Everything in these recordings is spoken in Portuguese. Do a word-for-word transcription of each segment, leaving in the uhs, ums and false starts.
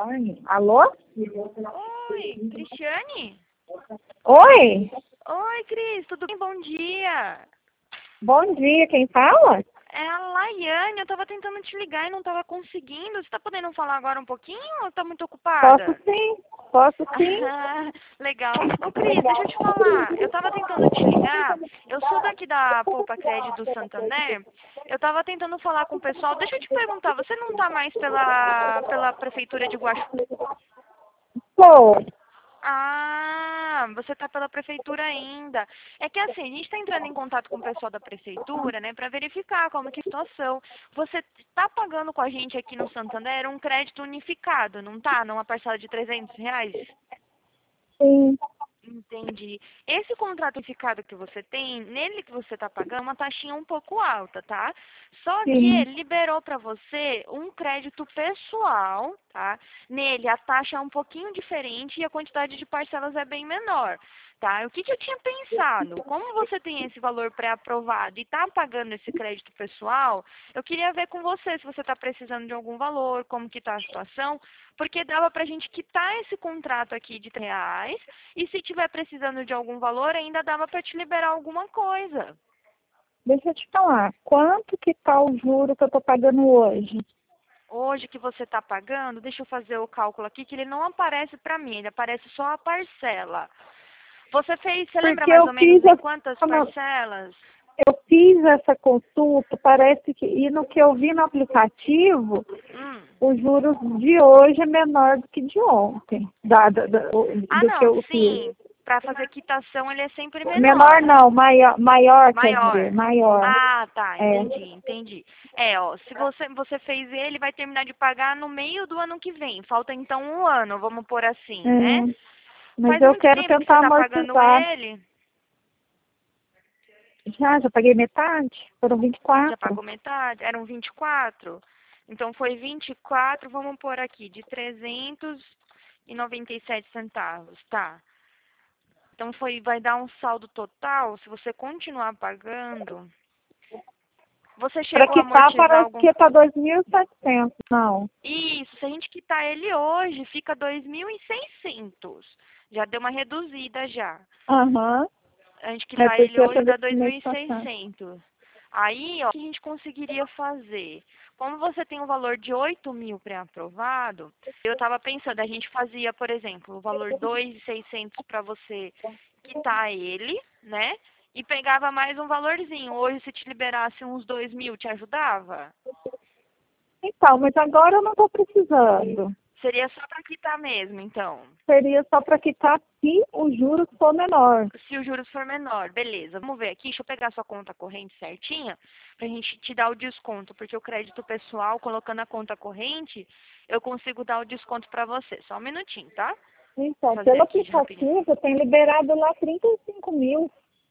Ai, alô? Oi, Cristiane? Oi, Oi, Cris, tudo bem? Bom dia. bom dia, quem fala? É a Laiane, eu tava tentando te ligar e não tava conseguindo. Você tá podendo falar agora um pouquinho ou tá muito Posso ocupada? sim, posso sim. Ah, legal. Ô, Cris, deixa eu te falar. Eu tava tentando te ligar. Eu sou daqui da Poupa Crédito do Santander. Eu tava tentando falar com o pessoal. Deixa eu te perguntar, você não tá mais pela, pela Prefeitura de Guaxu? Pô, Ah, você está pela prefeitura ainda. É que assim, a gente está entrando em contato com o pessoal da prefeitura, né, para verificar como que é a situação. Você está pagando com a gente aqui no Santander um crédito unificado, não tá? Numa parcela de trezentos reais? sim, Entendi. Esse contrato unificado que você tem, nele que você está pagando, uma taxinha um pouco alta, tá? Só que sim. ele liberou para você um crédito pessoal, tá? Nele a taxa é um pouquinho diferente e a quantidade de parcelas é bem menor, tá? O que, que eu tinha pensado? Como você tem esse valor pré-aprovado e está pagando esse crédito pessoal, eu queria ver com você se você está precisando de algum valor, como que está a situação, porque dava para a gente quitar esse contrato aqui de reais e se tiver precisando de algum valor, ainda dava para te liberar alguma coisa. Deixa eu te falar, quanto que tá o juro que eu tô pagando hoje? Hoje que você está pagando, deixa eu fazer o cálculo aqui, que ele não aparece para mim, ele aparece só a parcela. Você fez, você lembra Porque mais eu ou menos fiz em quantas essa, parcelas? eu fiz essa consulta, parece que, e no que eu vi no aplicativo, Hum. os juros de hoje é menor do que de ontem, da, da- da- Ah, do que não, eu fiz. sim. Para fazer quitação ele é sempre Menor menor. não, maior, maior quer dizer, Maior. maior. Ah, tá, É. entendi, entendi. É, ó, se você, você fez ele, vai terminar de pagar no meio do ano que vem. Falta então um ano, vamos pôr assim, né? É, mas Faz eu muito quero tempo que você tentar está pagando amortizar. ele? Já, já paguei metade, foram vinte e Já quatro. pagou metade? Eram vinte e quatro. Então foi vinte e quatro, vamos pôr aqui, de trezentos e noventa e sete centavos, tá? Então foi, vai dar um saldo total, se você continuar pagando, você Para chegou a quitar amortizar parece algum... que tá dois mil e setecentos, não. Isso, se a gente quitar ele hoje, fica dois mil e seiscentos. Já deu uma reduzida já. Aham, A gente é quitar ele porque eu hoje teve dá esse dois mil mês e passado. seiscentos. Aí, ó, o que a gente conseguiria fazer? Como você tem um valor de oito mil pré-aprovado, eu estava pensando, a gente fazia, por exemplo, o valor dois mil e seiscentos para você quitar ele, né? E pegava mais um valorzinho. Hoje, se te liberasse uns dois mil, te ajudava? Então, mas agora eu não estou precisando. Seria só para quitar mesmo, então. Seria só para quitar se o juro for menor. Se o juros for menor, beleza. Vamos ver aqui, deixa eu pegar sua conta corrente certinha, pra gente te dar o desconto, porque o crédito pessoal, colocando a conta corrente, eu consigo dar o desconto pra você. Só um minutinho, tá? Vou Então, fazer pelo aqui de rapidinho. aplicativo, tem liberado lá trinta e cinco mil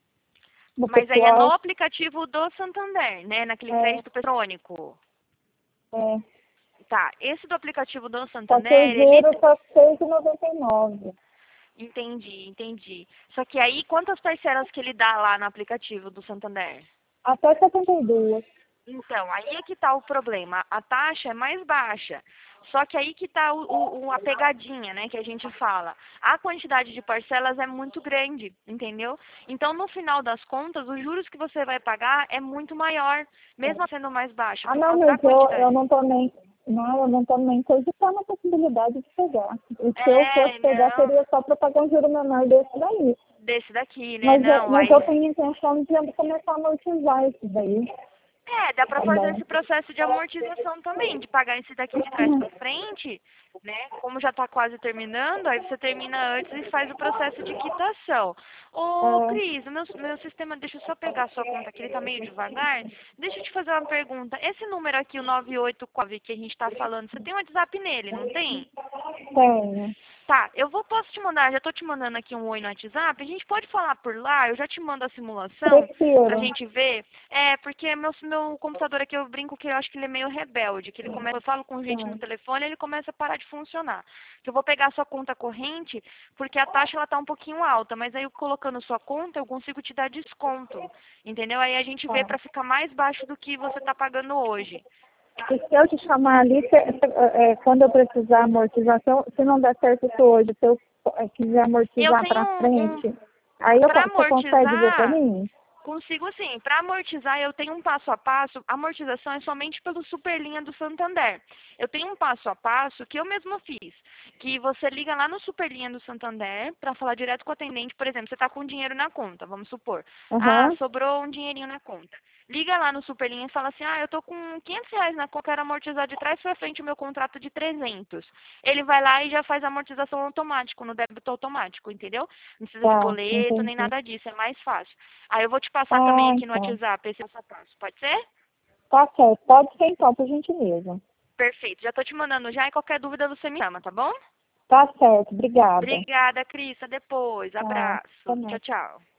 no Mas aí é no pessoal. aplicativo do Santander, né? Naquele É, crédito eletrônico. é. Tá, esse do aplicativo do Só que o Santander, ele... juro está seis vírgula noventa e nove. Entendi, entendi. Só que aí, quantas parcelas que ele dá lá no aplicativo do Santander? Até setenta e dois. Então, aí é que está o problema. A taxa é mais baixa. Só que aí que está o, o, o- a pegadinha, né, que a gente fala. A quantidade de parcelas é muito grande, entendeu? Então, no final das contas, os juros que você vai pagar é muito maior, mesmo sendo mais baixa, Ah, por não, causa da mas eu, eu quantidade. não tô nem. Não, eu não tô nem cogitando a possibilidade de pegar. E se eu fosse É, pegar, não, seria só para pagar um juro menor desse daí. desse daqui, né? Mas, eu- Não, mas eu aí tenho intenção de começar a amortizar isso daí é, dá para fazer também. esse processo de amortização também, de pagar esse daqui de trás para frente, né? Como já está quase terminando, aí você termina antes e faz o processo de quitação. Ô, É, Cris, o meu, meu sistema, deixa eu só pegar a sua conta aqui, ele está meio devagar. Deixa eu te fazer uma pergunta. Esse número aqui, o nove oito nove que a gente está falando, você tem um WhatsApp nele, não tem? tenho. Tá, eu vou, posso te mandar, já tô te mandando aqui um oi no WhatsApp, a gente pode falar por lá, eu já te mando a simulação pra Prefiro. gente ver. É, porque meu, meu computador aqui, eu brinco que eu acho que ele é meio rebelde, que ele começa, eu falo com gente no Tá. telefone, ele começa a parar de funcionar. Que eu vou pegar a sua conta corrente, porque a taxa ela tá um pouquinho alta, mas aí eu colocando sua conta, eu consigo te dar desconto, entendeu? Aí a gente vê Tá. pra ficar mais baixo do que você tá pagando hoje. E se eu te chamar ali, cê- cê- é, quando eu precisar amortização, se não der certo isso hoje, se eu é, quiser Eu amortizar tenho para um, um frente, aí eu, para con- você consegue ver para amortizar, mim? consigo sim. Para amortizar, eu tenho um passo a passo. A amortização é somente pelo Superlinha do Santander. Eu tenho um passo a passo que eu mesmo fiz. Que você liga lá no Superlinha do Santander para falar direto com o atendente. Por exemplo, você está com dinheiro na conta, vamos supor. Ah, Aham, sobrou um dinheirinho na conta. Liga lá no Superlinha e fala assim, ah, eu tô com quinhentos reais na conta, quero amortizar de trás para frente o meu contrato de trezentos. Ele vai lá e já faz a amortização automático, no débito automático, entendeu? Não precisa de tá, boleto, nem entendi. nada disso, é mais fácil. Aí eu vou te passar também Ah, aqui no então. WhatsApp esse passo a passo. Pode ser? Tá certo, pode ser então, por gentileza. Perfeito. Já tô te mandando já e qualquer dúvida você me chama, tá bom? Tá certo, obrigada. Obrigada, Cris. Até depois. Tchau, até Abraço. mais. Tchau, tchau.